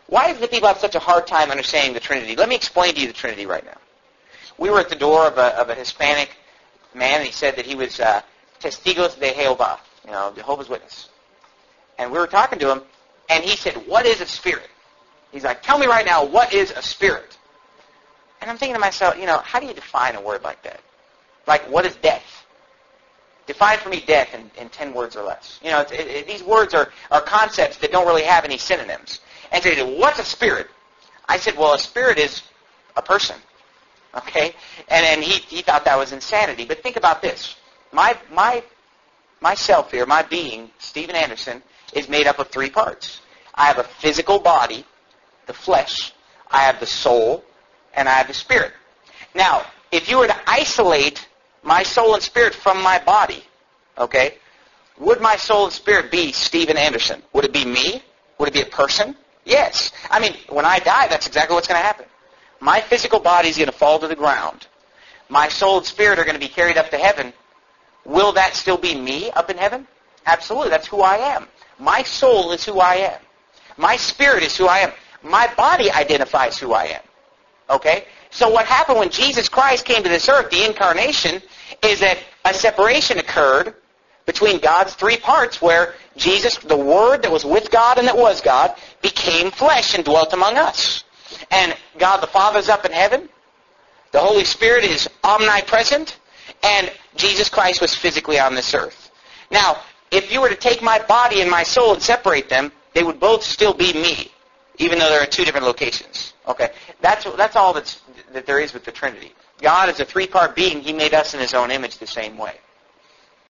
Why do people have such a hard time understanding the Trinity? Let me explain to you the Trinity right now. We were at the door of a Hispanic man, and he said that he was Testigos de Jehová, Jehovah's Witness. And we were talking to him, and he said, what is a spirit? He's like, tell me right now, what is a spirit? And I'm thinking to myself, how do you define a word like that? Like, what is death? Define for me death in 10 words or less. These words are concepts that don't really have any synonyms. And so he said, what's a spirit? I said, well, a spirit is a person. Okay? And he thought that was insanity. But think about this. Myself here, my being, Steven Anderson, is made up of 3 parts. I have a physical body, the flesh, I have the soul, and I have the spirit. Now, if you were to isolate my soul and spirit from my body, okay, would my soul and spirit be Steven Anderson? Would it be me? Would it be a person? Yes. I mean, when I die, that's exactly what's going to happen. My physical body is going to fall to the ground. My soul and spirit are going to be carried up to heaven. Will that still be me up in heaven? Absolutely. That's who I am. My soul is who I am. My spirit is who I am. My body identifies who I am. Okay? So what happened when Jesus Christ came to this earth, the incarnation, is that a separation occurred between God's 3 parts where Jesus, the Word that was with God and that was God, became flesh and dwelt among us. And God the Father's up in heaven. The Holy Spirit is omnipresent. And Jesus Christ was physically on this earth. Now, if you were to take my body and my soul and separate them, they would both still be me, even though they're at 2 different locations. Okay? That's all that there is with the Trinity. God is a 3-part being. He made us in His own image the same way.